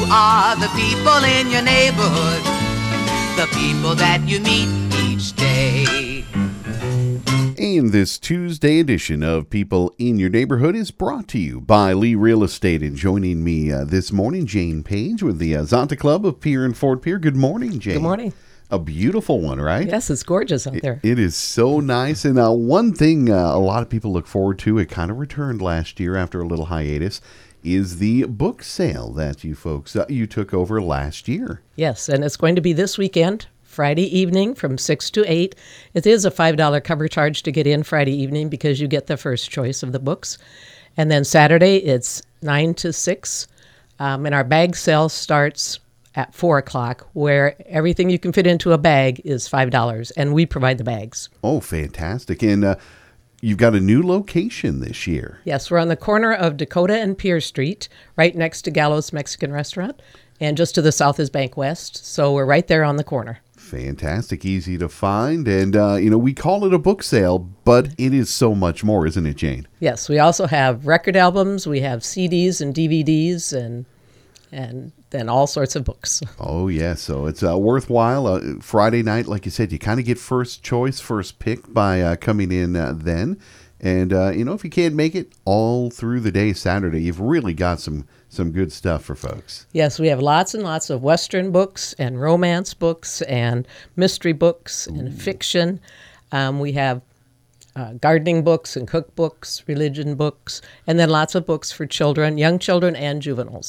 are the people in your neighborhood, the people that you meet each day. And this Tuesday edition of People in Your Neighborhood is brought to you by Lee Real Estate. And joining me this morning, Jane Page with the Zonta Club of Pierre and Fort Pierre. Good morning, Jane. Good morning. A beautiful one, right? Yes, it's gorgeous out there. It is so nice. And one thing a lot of people look forward to, it kind of returned last year after a little hiatus, is the book sale that you folks, you took over last year. Yes, and it's going to be this weekend, Friday evening from 6 to 8. It is a $5 cover charge to get in Friday evening because you get the first choice of the books. And then Saturday, it's 9 to 6. And our bag sale starts at 4 o'clock, where everything you can fit into a bag is $5, and we provide the bags. Oh, fantastic. And you've got a new location this year. Yes, we're on the corner of Dakota and Pierre Street, right next to Gallows Mexican Restaurant, and just to the south is Bank West, so we're right there on the corner. Fantastic, easy to find, and we call it a book sale, but it is so much more, isn't it, Jane? Yes, we also have record albums, we have CDs and DVDs, and then all sorts of books. Oh, yeah, so it's worthwhile. Friday night, like you said, you kind of get first choice, first pick by coming in then, and if you can't make it all through the day Saturday, you've really got some good stuff for folks. Yes, we have lots and lots of Western books and romance books and mystery books and fiction. We have gardening books and cookbooks, religion books, and then lots of books for children, young children and juveniles.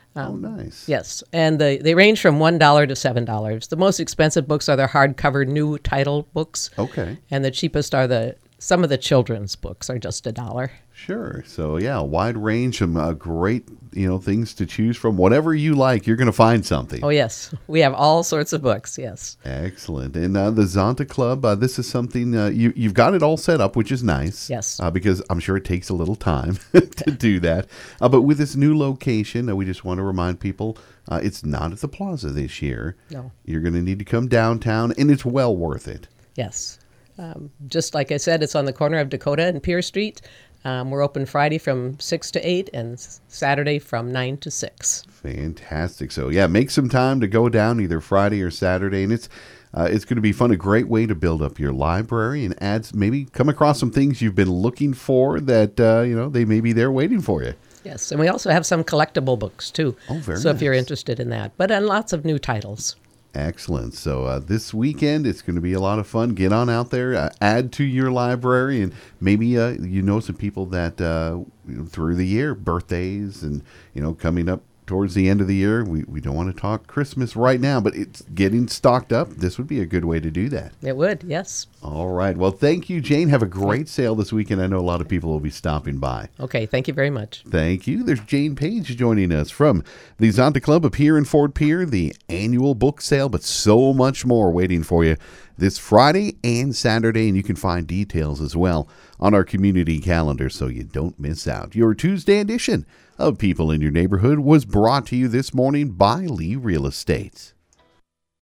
Nice. Yes, and they range from $1 to $7. The most expensive books are the hardcover new title books. Okay. And the cheapest are some of the children's books are just $1. Sure. So, yeah, a wide range, some great, things to choose from. Whatever you like, you're going to find something. Oh, yes. We have all sorts of books, yes. Excellent. And the Zonta Club, this is something, you've got it all set up, which is nice. Yes. Because I'm sure it takes a little time to do that. But with this new location, we just want to remind people, it's not at the plaza this year. No. You're going to need to come downtown, and it's well worth it. Yes. Just like I said, it's on the corner of Dakota and Pierre Street. We're open Friday from 6 to 8 and Saturday from 9 to 6. Fantastic. So, yeah, make some time to go down either Friday or Saturday. And it's going to be fun, a great way to build up your library and maybe come across some things you've been looking for that, they may be there waiting for you. Yes, and we also have some collectible books, too. Oh, very So nice. if you're interested in that. But and lots of new titles. Excellent. So this weekend, it's going to be a lot of fun. Get on out there, add to your library, and maybe some people that through the year, birthdays and, coming up towards the end of the year. We don't want to talk Christmas right now, but it's getting stocked up. This would be a good way to do that. It would, yes. All right. Well, thank you, Jane. Have a great sale this weekend. I know a lot of people will be stopping by. Okay, thank you very much. Thank you. There's Jane Page joining us from the Zonta Club of Pierre and Fort Pierre, the annual book sale, but so much more waiting for you this Friday and Saturday, and you can find details as well on our community calendar so you don't miss out. Your Tuesday edition of People in Your Neighborhood was brought to you this morning by Lee Real Estate.